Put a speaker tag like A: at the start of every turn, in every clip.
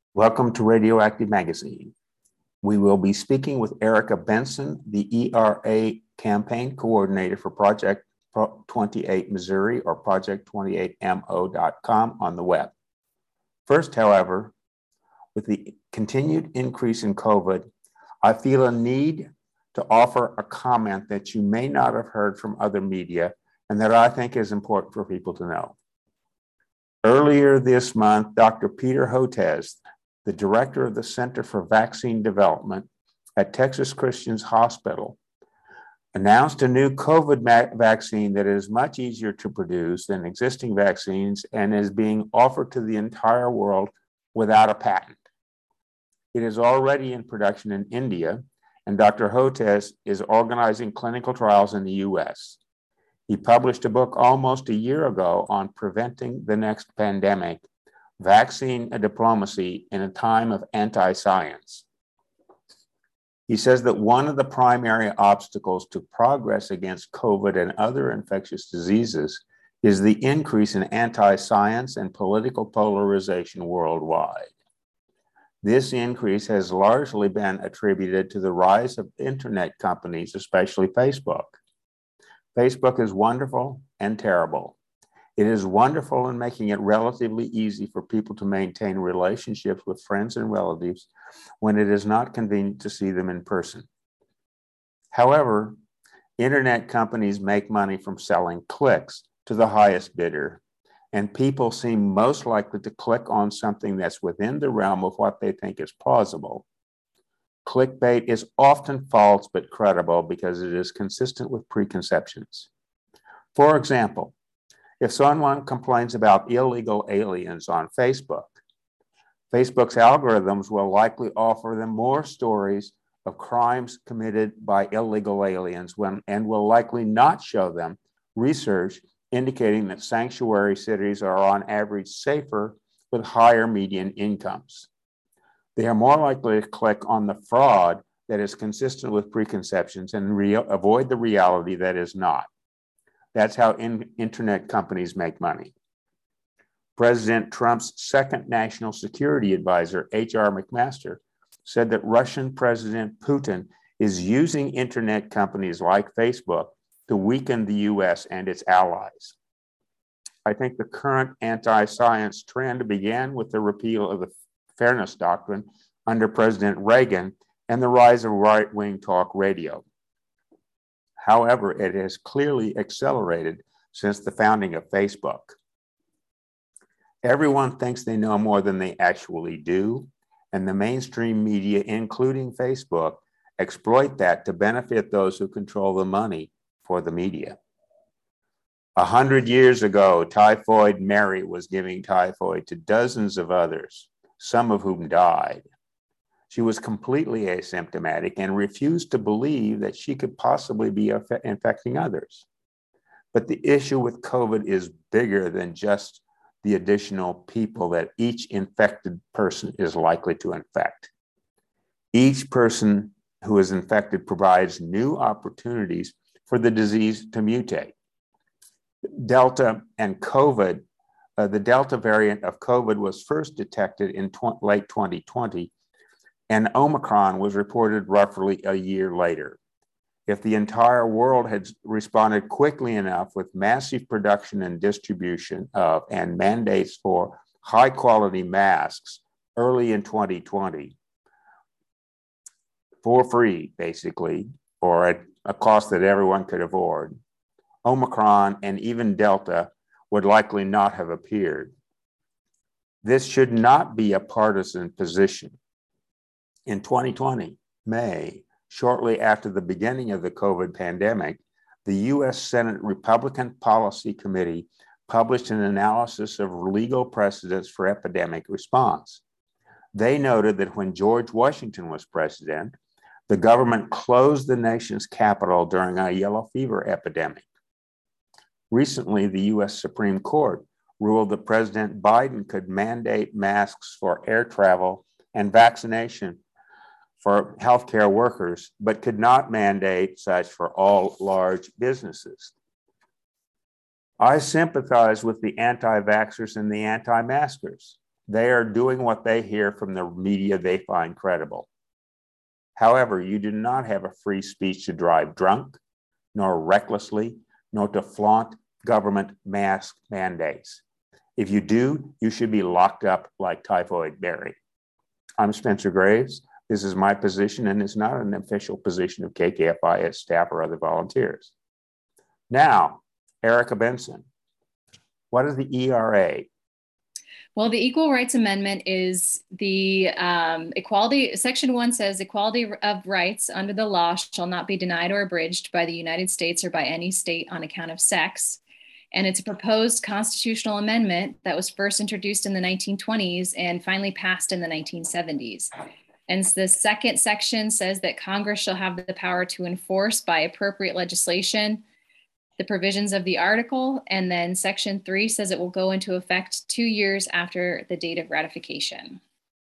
A: Welcome to Radioactive Magazine. We will be speaking with Erica Benson, the ERA campaign coordinator for Project 28 Missouri, or project28mo.com on the web. First, however, with the continued increase in COVID, I feel a need to offer a comment that you may not have heard from other media and that I think is important for people to know. Earlier this month, Dr. Peter Hotez, the director of the Center for Vaccine Development at Texas Christian Hospital, announced a new COVID vaccine that is much easier to produce than existing vaccines and is being offered to the entire world without a patent. It is already in production in India, and Dr. Hotez is organizing clinical trials in the US. He published a book almost a year ago on preventing the next pandemic, Vaccine Diplomacy in a Time of Anti-Science. He says that one of the primary obstacles to progress against COVID and other infectious diseases is the increase in anti-science and political polarization worldwide. This increase has largely been attributed to the rise of internet companies, especially Facebook. Facebook is wonderful and terrible. It is wonderful in making it relatively easy for people to maintain relationships with friends and relatives when it is not convenient to see them in person. However, internet companies make money from selling clicks to the highest bidder, and people seem most likely to click on something that's within the realm of what they think is plausible. Clickbait is often false but credible because it is consistent with preconceptions. For example, if someone complains about illegal aliens on Facebook, Facebook's algorithms will likely offer them more stories of crimes committed by illegal aliens and will likely not show them research indicating that sanctuary cities are on average safer with higher median incomes. They are more likely to click on the fraud that is consistent with preconceptions and avoid the reality that is not. That's how internet companies make money. President Trump's second national security advisor, H.R. McMaster, said that Russian President Putin is using internet companies like Facebook to weaken the U.S. and its allies. I think the current anti-science trend began with the repeal of the Fairness Doctrine under President Reagan and the rise of right-wing talk radio. However, it has clearly accelerated since the founding of Facebook. Everyone thinks they know more than they actually do, and the mainstream media, including Facebook, exploit that to benefit those who control the money for the media. 100 years ago, Typhoid Mary was giving typhoid to dozens of others, some of whom died. She was completely asymptomatic and refused to believe that she could possibly be infecting others. But the issue with COVID is bigger than just the additional people that each infected person is likely to infect. Each person who is infected provides new opportunities for the disease to mutate. Delta and COVID, the Delta variant of COVID was first detected in late 2020, and Omicron was reported roughly a year later. If the entire world had responded quickly enough with massive production and distribution of and mandates for high quality masks early in 2020, for free, basically, or at a cost that everyone could afford, Omicron and even Delta would likely not have appeared. This should not be a partisan position. In 2020, May, shortly after the beginning of the COVID pandemic, the US Senate Republican Policy Committee published an analysis of legal precedents for epidemic response. They noted that when George Washington was president, the government closed the nation's capital during a yellow fever epidemic. Recently, the US Supreme Court ruled that President Biden could mandate masks for air travel and vaccination for healthcare workers, but could not mandate such for all large businesses. I sympathize with the anti-vaxxers and the anti-maskers. They are doing what they hear from the media they find credible. However, you do not have a free speech to drive drunk, nor recklessly, nor to flaunt government mask mandates. If you do, you should be locked up like Typhoid Mary. I'm Spencer Graves. This is my position, and it's not an official position of KKFI as staff or other volunteers. Now, Erica Benson, what is the ERA?
B: Well, the Equal Rights Amendment is the equality. Section 1 says equality of rights under the law shall not be denied or abridged by the United States or by any state on account of sex. And it's a proposed constitutional amendment that was first introduced in the 1920s and finally passed in the 1970s. And the second section says that Congress shall have the power to enforce by appropriate legislation the provisions of the article. And then section 3 says it will go into effect 2 years after the date of ratification.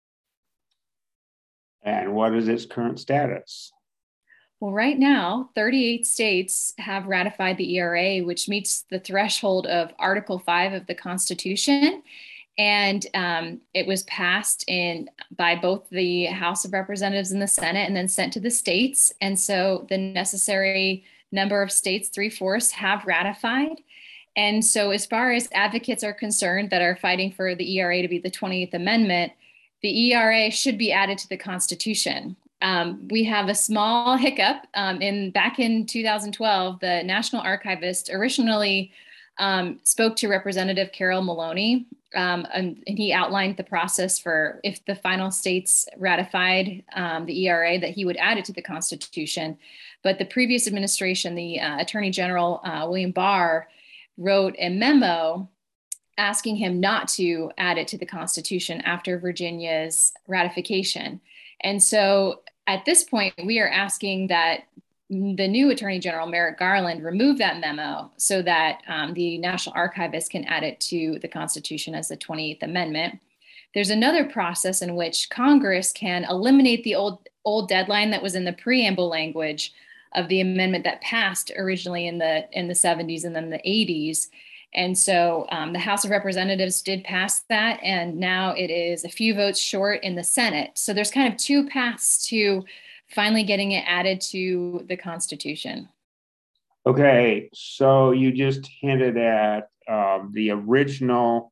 A: And what is its current status?
B: Well, right now, 38 states have ratified the ERA, which meets the threshold of Article 5 of the Constitution. And it was passed by both the House of Representatives and the Senate and then sent to the states. And so the necessary number of states, 3/4, have ratified. And so as far as advocates are concerned that are fighting for the ERA to be the 28th Amendment, the ERA should be added to the Constitution. We have a small hiccup. Back in 2012, the National Archivist originally spoke to Representative Carol Maloney, and he outlined the process for if the final states ratified the ERA, that he would add it to the Constitution. But the previous administration, the Attorney General, William Barr, wrote a memo asking him not to add it to the Constitution after Virginia's ratification. And so at this point, we are asking that the new Attorney General, Merrick Garland, remove that memo so that the National Archivist can add it to the Constitution as the 28th Amendment. There's another process in which Congress can eliminate the old deadline that was in the preamble language of the amendment that passed originally in the 70s and then the 80s. And so the House of Representatives did pass that, and now it is a few votes short in the Senate. So there's kind of two paths to finally getting it added to the Constitution.
A: Okay, so you just hinted at the original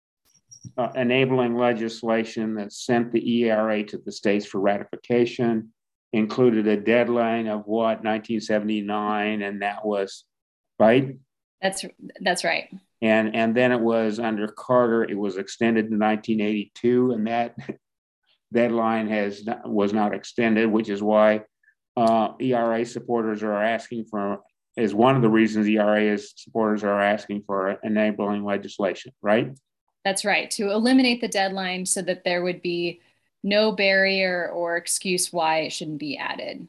A: enabling legislation that sent the ERA to the states for ratification, included a deadline of what, 1979, and that was, right?
B: That's right.
A: And then it was under Carter, it was extended to 1982, and that deadline was not extended, which is why ERA supporters are asking for, is one of the reasons ERA supporters are asking for enabling legislation, right?
B: That's right, to eliminate the deadline so that there would be no barrier or excuse why it shouldn't be added.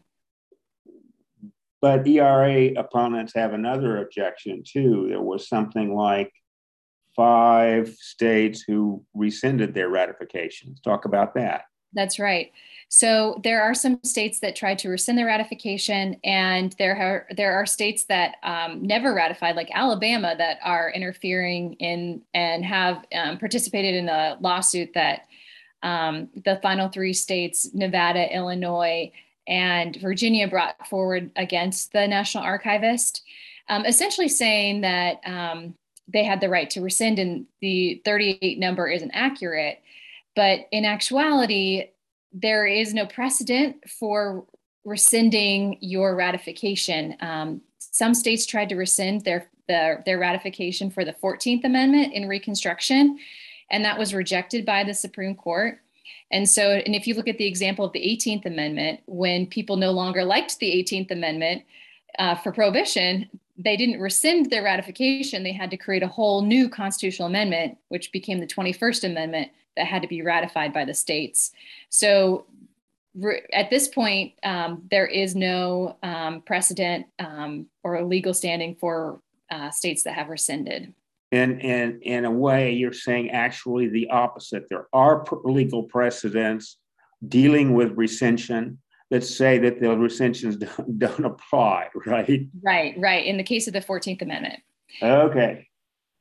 A: But ERA opponents have another objection too. There was something like 5 states who rescinded their ratifications. Talk about that.
B: That's right. So there are some states that tried to rescind their ratification, and there are states that never ratified, like Alabama, that are interfering in and have participated in a lawsuit that the final 3 states, Nevada, Illinois, and Virginia, brought forward against the National Archivist, essentially saying that they had the right to rescind, and the 38 number isn't accurate. But in actuality, there is no precedent for rescinding your ratification. Some states tried to rescind their ratification for the 14th Amendment in Reconstruction, and that was rejected by the Supreme Court. And if you look at the example of the 18th Amendment, when people no longer liked the 18th Amendment for Prohibition, they didn't rescind their ratification. They had to create a whole new constitutional amendment, which became the 21st Amendment, that had to be ratified by the states. So at this point, there is no precedent or legal standing for states that have rescinded.
A: And in a way, you're saying actually the opposite. There are legal precedents dealing with rescission that say that the rescissions don't apply, right?
B: Right. In the case of the 14th Amendment.
A: Okay.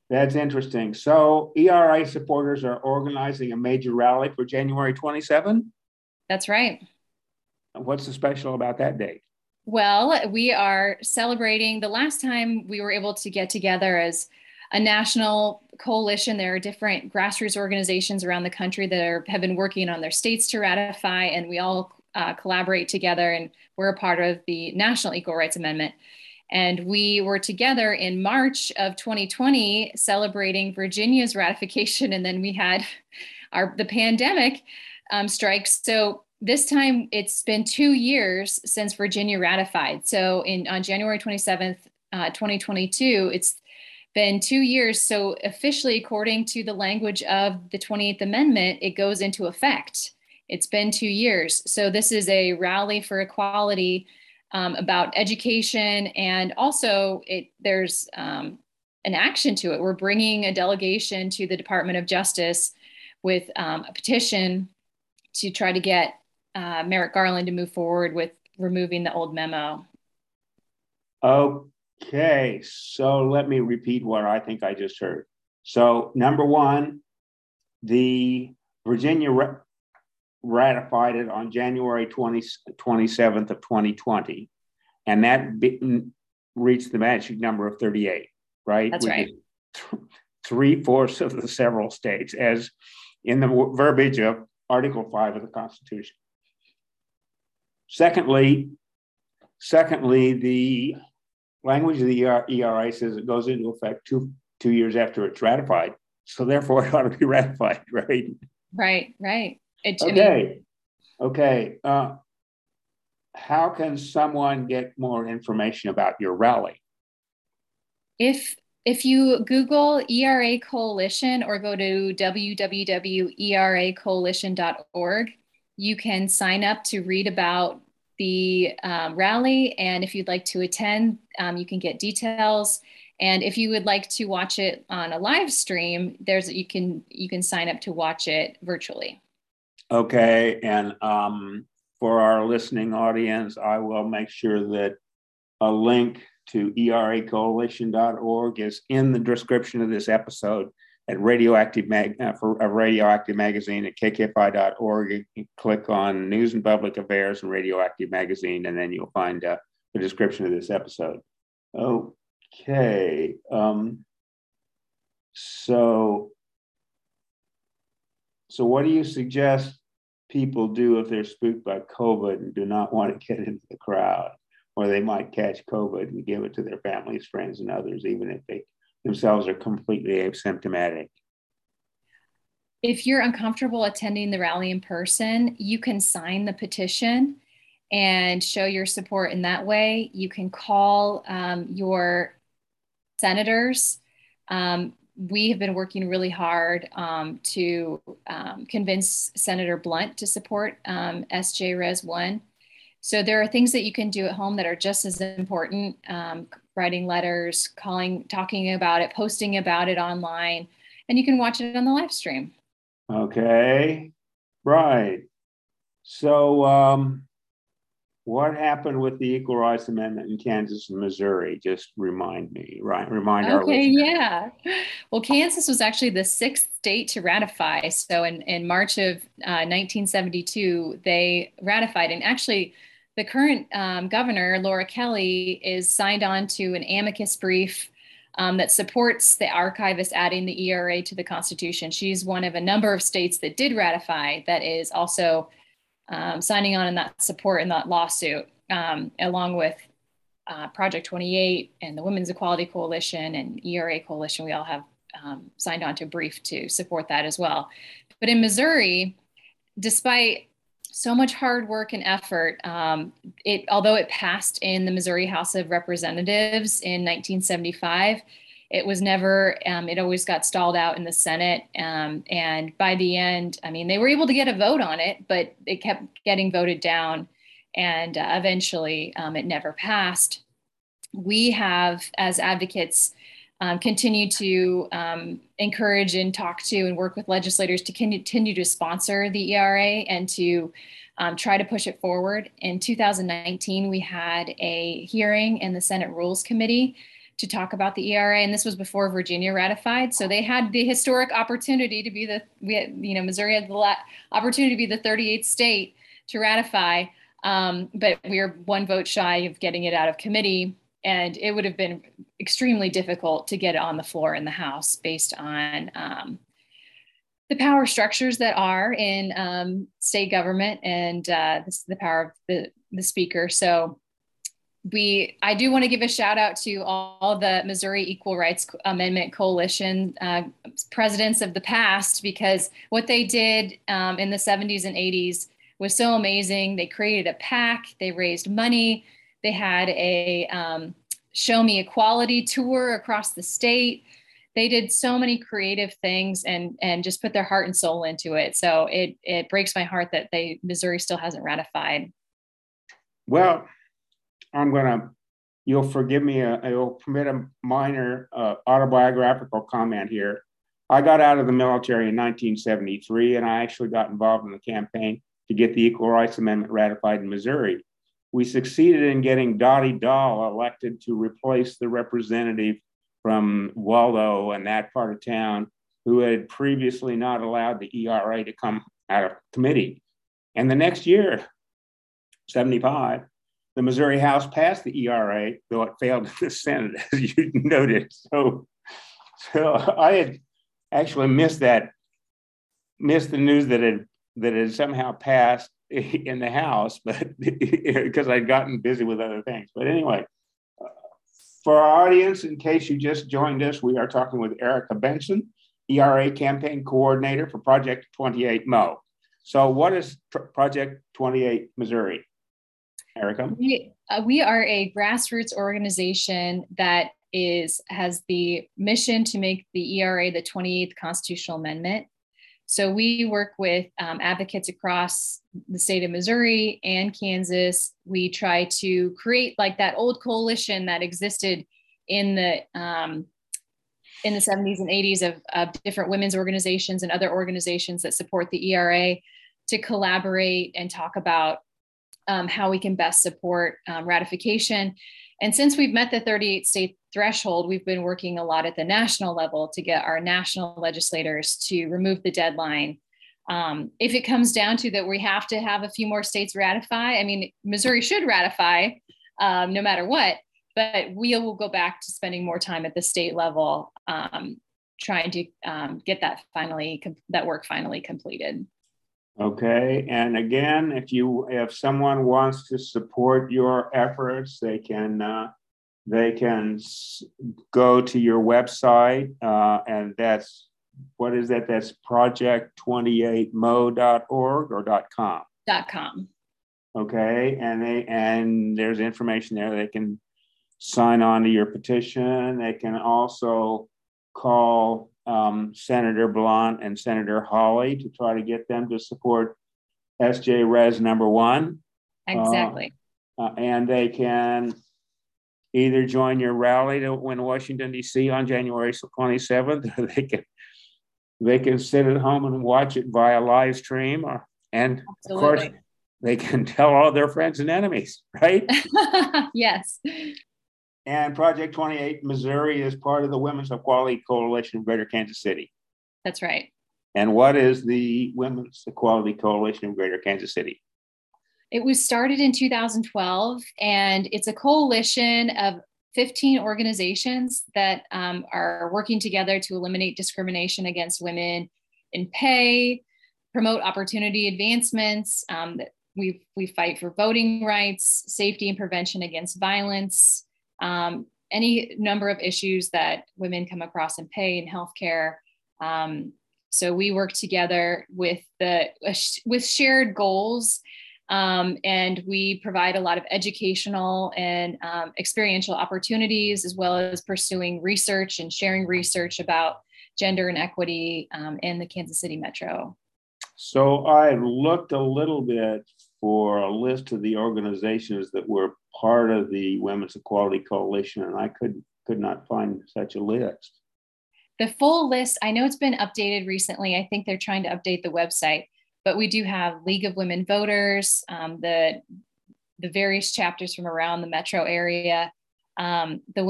A: That's interesting. So ERA supporters are organizing a major rally for January 27.
B: That's right.
A: What's so special about that date?
B: Well, we are celebrating the last time we were able to get together as a national coalition. There are different grassroots organizations around the country that have been working on their states to ratify, and we all collaborate together, and we're a part of the National Equal Rights Amendment. And we were together in March of 2020 celebrating Virginia's ratification, and then we had the pandemic strike. So this time it's been 2 years since Virginia ratified. So on January 27th, 2022, it's been 2 years. So officially, according to the language of the 28th Amendment, it goes into effect. It's been 2 years. So this is a rally for equality about education, and also there's an action to it. We're bringing a delegation to the Department of Justice with a petition to try to get Merrick Garland to move forward with removing the old memo.
A: Okay, so let me repeat what I think I just heard. So number one, the Virginia ratified it on January 27th of 2020, and that reached the magic number of 38, right?
B: That's right.
A: 3/4 of the several states, as in the verbiage of Article 5 of the Constitution. Secondly, the language of the ERA says it goes into effect two years after it's ratified. So therefore, it ought to be ratified, right?
B: Right.
A: Okay. How can someone get more information about your rally?
B: If you Google ERA Coalition or go to www.eracoalition.org, you can sign up to read about the rally. And if you'd like to attend, you can get details. And if you would like to watch it on a live stream, you can sign up to watch it virtually.
A: Okay, and for our listening audience, I will make sure that a link to eracoalition.org is in the description of this episode at Radioactive Magazine at kkfi.org. You click on News and Public Affairs and Radioactive Magazine, and then you'll find the description of this episode. Okay. So what do you suggest people do if they're spooked by COVID and do not want to get into the crowd, or they might catch COVID and give it to their families, friends, and others, even if they themselves are completely asymptomatic?
B: If you're uncomfortable attending the rally in person, you can sign the petition and show your support in that way. You can call your senators. We have been working really hard to convince Senator Blunt to support SJ Res 1. So there are things that you can do at home that are just as important, writing letters, talking about it, posting about it online, and you can watch it on the live stream.
A: Okay, right. So what happened with the Equal Rights Amendment in Kansas and Missouri? Just remind me, right? Remind our listeners.
B: Yeah. Well, Kansas was actually the 6th state to ratify. So in March of 1972, they ratified. And actually, the current governor, Laura Kelly, is signed on to an amicus brief that supports the archivist adding the ERA to the Constitution. She's one of a number of states that did ratify that is also signing on in that support in that lawsuit, along with Project 28 and the Women's Equality Coalition and ERA Coalition. We all have signed on to a brief to support that as well. But in Missouri, despite so much hard work and effort, although it passed in the Missouri House of Representatives in 1975, it was never, it always got stalled out in the Senate. And by the end, I mean, they were able to get a vote on it, but it kept getting voted down. And eventually it never passed. We have, as advocates, continued to encourage and talk to and work with legislators to continue to sponsor the ERA and to try to push it forward. In 2019, we had a hearing in the Senate Rules Committee to talk about the ERA, and this was before Virginia ratified. So they had the historic opportunity to be Missouri had the opportunity to be the 38th state to ratify, but we are one vote shy of getting it out of committee, and it would have been extremely difficult to get it on the floor in the House based on the power structures that are in state government and the power of the speaker. So I do want to give a shout out to all the Missouri Equal Rights Amendment Coalition presidents of the past, because what they did in the 70s and 80s was so amazing. They created a PAC, they raised money, they had a Show Me Equality tour across the state. They did so many creative things and just put their heart and soul into it. So it breaks my heart that Missouri still hasn't ratified.
A: Well, you'll forgive me, you'll permit a minor autobiographical comment here. I got out of the military in 1973, and I actually got involved in the campaign to get the Equal Rights Amendment ratified in Missouri. We succeeded in getting Dottie Dahl elected to replace the representative from Waldo and that part of town who had previously not allowed the ERA to come out of committee. And the next year, 75, the Missouri House passed the ERA, though it failed in the Senate, as you noted. So I had actually missed the news that it somehow passed in the House, but because I'd gotten busy with other things. But anyway, for our audience, in case you just joined us, we are talking with Erica Benson, ERA campaign coordinator for Project 28 Mo. So what is Project 28 Missouri? Erica?
B: We are a grassroots organization that has the mission to make the ERA the 28th constitutional amendment. So we work with advocates across the state of Missouri and Kansas. We try to create like that old coalition that existed in the 70s and 80s of different women's organizations and other organizations that support the ERA to collaborate and talk about how we can best support ratification. And since we've met the 38 state threshold, we've been working a lot at the national level to get our national legislators to remove the deadline. If it comes down to that, we have to have a few more states ratify. I mean, Missouri should ratify no matter what, but we will go back to spending more time at the state level trying to get that work finally completed.
A: Okay, and again, if someone wants to support your efforts, they can go to your website, and that's what is that? That's project28mo.org or .com.
B: .com.
A: Okay, and there's information there. They can sign on to your petition. They can also call Senator Blunt and Senator Hawley to try to get them to support SJ Res number 1.
B: Exactly.
A: And they can either join your rally in Washington, D.C. on January 27th, or they can sit at home and watch it via live stream. And Absolutely. Of course, they can tell all their friends and enemies, right?
B: Yes.
A: And Project 28 Missouri is part of the Women's Equality Coalition of Greater Kansas City.
B: That's right.
A: And what is the Women's Equality Coalition of Greater Kansas City?
B: It was started in 2012, and it's a coalition of 15 organizations that are working together to eliminate discrimination against women in pay, promote opportunity advancements. We fight for voting rights, safety and prevention against violence, any number of issues that women come across in pay and healthcare. So we work together with shared goals, and we provide a lot of educational and experiential opportunities, as well as pursuing research and sharing research about gender and equity in the Kansas City metro.
A: So I looked a little bit for a list of the organizations that were part of the Women's Equality Coalition, and I could not find such a list.
B: The full list, I know it's been updated recently. I think they're trying to update the website, but we do have League of Women Voters, the various chapters from around the metro area. the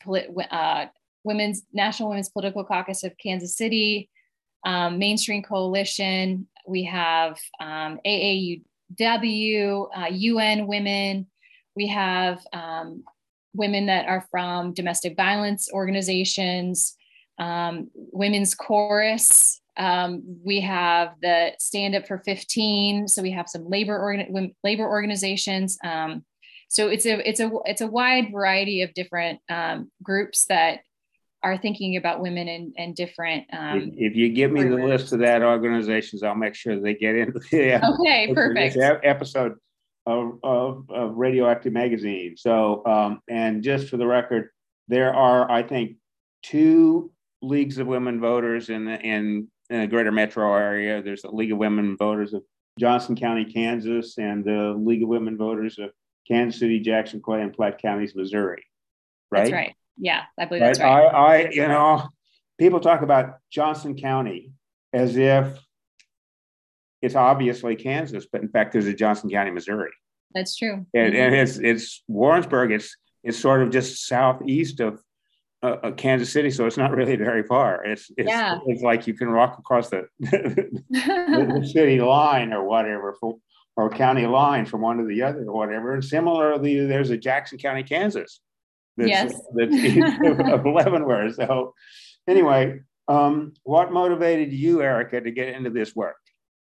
B: National Women's Political Caucus of Kansas City, Mainstream Coalition. We have AAUW, UN Women. We have women that are from domestic violence organizations, Women's Chorus. We have the Stand Up for 15. So we have some labor organizations. So it's a wide variety of different groups that are thinking about women and different.
A: If you give me the list of that organizations, I'll make sure they get into
B: okay, perfect.
A: this episode of Radioactive Magazine. So, and just for the record, there are, I think, 2 leagues of women voters in the greater metro area. There's the League of Women Voters of Johnson County, Kansas, and the League of Women Voters of Kansas City, Jackson, Clay, and Platte counties, Missouri. Right?
B: That's right. Yeah, I believe that's right.
A: I people talk about Johnson County as if it's obviously Kansas, but in fact, there's a Johnson County, Missouri.
B: That's true.
A: And it's Warrensburg. It's sort of just southeast of Kansas City, so it's not really very far. It's like you can walk across the city line or whatever, or county line from one to the other or whatever. And similarly, there's a Jackson County, Kansas. That's east of Leavenworth. So anyway, what motivated you, Erica, to get into this work?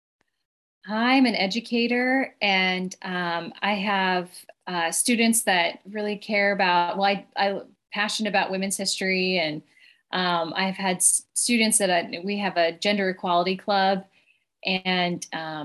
B: I'm an educator, and I have students that really care about, I'm passionate about women's history, and I've had students we have a gender equality club, and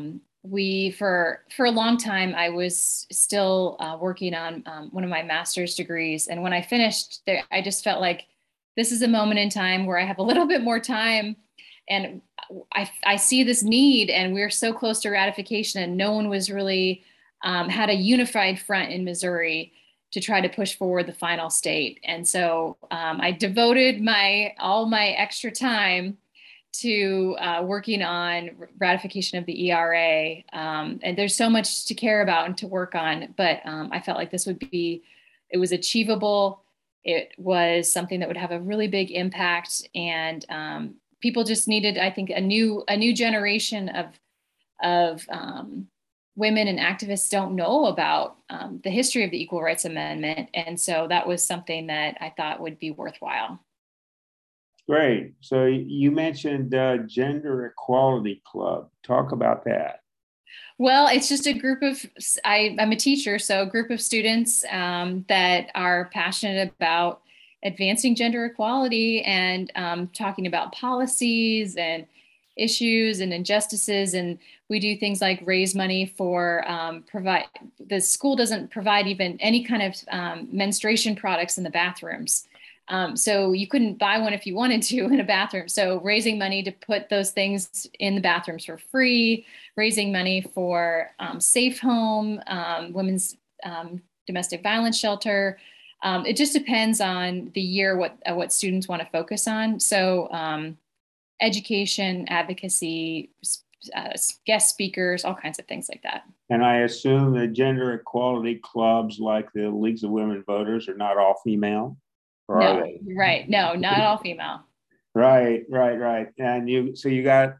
B: for a long time, I was still working on one of my master's degrees. And when I finished there, I just felt like this is a moment in time where I have a little bit more time, and I see this need, and we're so close to ratification, and no one was really had a unified front in Missouri to try to push forward the final state. And so I devoted all my extra time to working on ratification of the ERA. And there's so much to care about and to work on, but I felt like it was achievable. It was something that would have a really big impact, and people just needed, I think, a new generation of women and activists don't know about the history of the Equal Rights Amendment. And so that was something that I thought would be worthwhile.
A: Great. So you mentioned Gender Equality Club. Talk about that.
B: Well, it's just a group of, I'm a teacher, so a group of students that are passionate about advancing gender equality and talking about policies and issues and injustices. And we do things like raise money for the school doesn't provide even any kind of menstruation products in the bathrooms. So you couldn't buy one if you wanted to in a bathroom. So raising money to put those things in the bathrooms for free, raising money for Safe Home, women's domestic violence shelter. It just depends on the year, what students want to focus on. So education, advocacy, guest speakers, all kinds of things like that.
A: And I assume the gender equality clubs like the Leagues of Women Voters are not all female? Or
B: no,
A: are they?
B: Right. No, not all female.
A: Right. And you got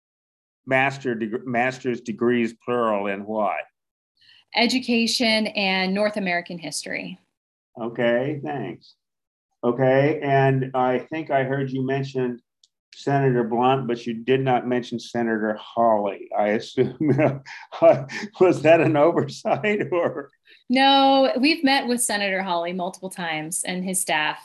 A: master's degrees, plural, in what?
B: Education and North American history.
A: Okay, thanks. Okay, and I think I heard you mention Senator Blunt, but you did not mention Senator Hawley. I assume, was that an oversight or?
B: No, we've met with Senator Hawley multiple times and his staff.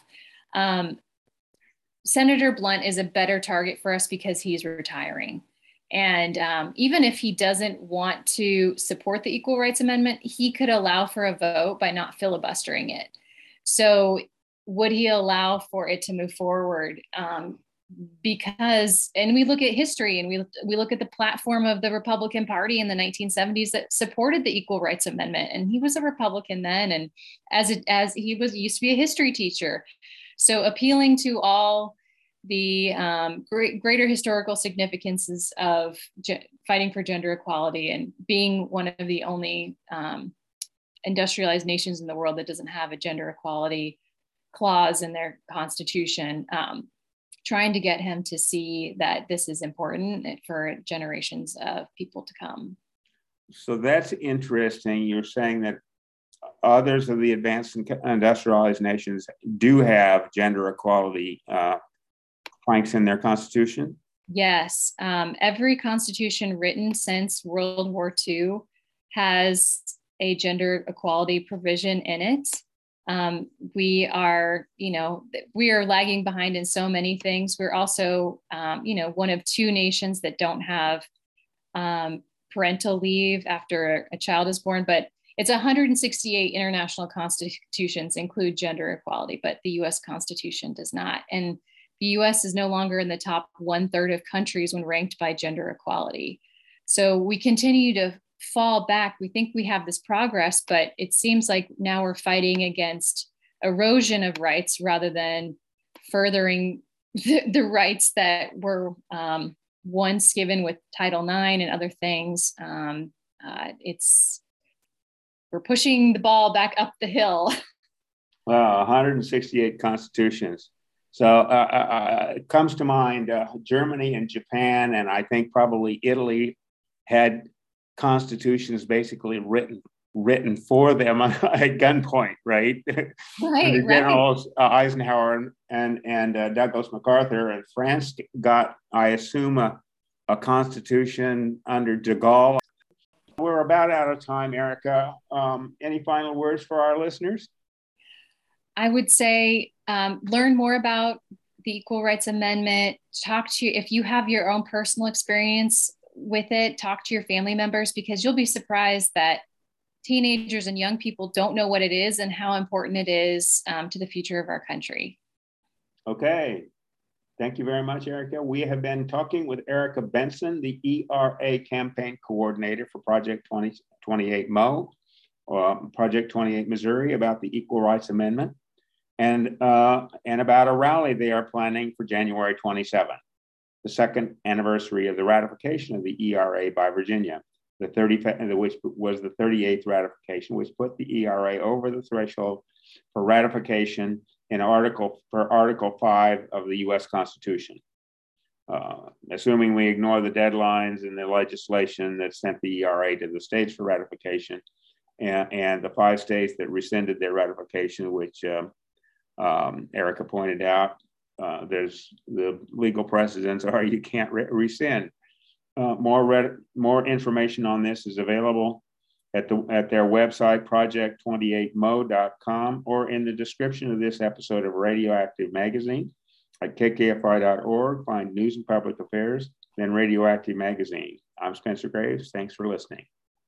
B: Senator Blunt is a better target for us because he's retiring. And even if he doesn't want to support the Equal Rights Amendment, he could allow for a vote by not filibustering it. So would he allow for it to move forward? Because, and we look at history, and we look at the platform of the Republican Party in the 1970s that supported the Equal Rights Amendment, and he was a Republican then, and as he used to be a history teacher, so appealing to all the greater historical significances of fighting for gender equality and being one of the only industrialized nations in the world that doesn't have a gender equality clause in their constitution, trying to get him to see that this is important for generations of people to come.
A: So that's interesting. You're saying that others of the advanced and industrialized nations do have gender equality planks in their constitution?
B: Yes. Every constitution written since World War II has a gender equality provision in it. We are lagging behind in so many things. We're also, one of two nations that don't have parental leave after a child is born, but it's 168 international constitutions include gender equality, but the US Constitution does not. And the US is no longer in the top 1/3 of countries when ranked by gender equality. So we continue to fall back. We think we have this progress, but it seems like now we're fighting against erosion of rights rather than furthering the rights that were once given with Title IX and other things. We're pushing the ball back up the hill.
A: Wow, 168 constitutions. So it comes to mind Germany and Japan, and I think probably Italy had constitutions basically written for them at gunpoint, right?
B: Right,
A: Under Generals Eisenhower and Douglas MacArthur. And France got, I assume, a constitution under de Gaulle. We're about out of time, Erica. Any final words for our listeners?
B: I would say learn more about the Equal Rights Amendment. If you have your own personal experience with it, talk to your family members, because you'll be surprised that teenagers and young people don't know what it is and how important it is to the future of our country. Okay.
A: Thank you very much, Erica. We have been talking with Erica Benson, the ERA campaign coordinator for Project 2028 Mo, Project 28 Missouri, about the Equal Rights Amendment, and about a rally they are planning for January 27th, the second anniversary of the ratification of the ERA by Virginia, which was the 38th ratification, which put the ERA over the threshold for ratification in Article 5 of the U.S. Constitution. Assuming we ignore the deadlines and the legislation that sent the ERA to the states for ratification, and the 5 states that rescinded their ratification, which Erica pointed out, there's the legal precedents are you can't rescind. More information on this is available at their website, project28mo.com, or in the description of this episode of Radioactive Magazine at kkfi.org. Find News and Public Affairs, then Radioactive Magazine. I'm Spencer Graves. Thanks for listening.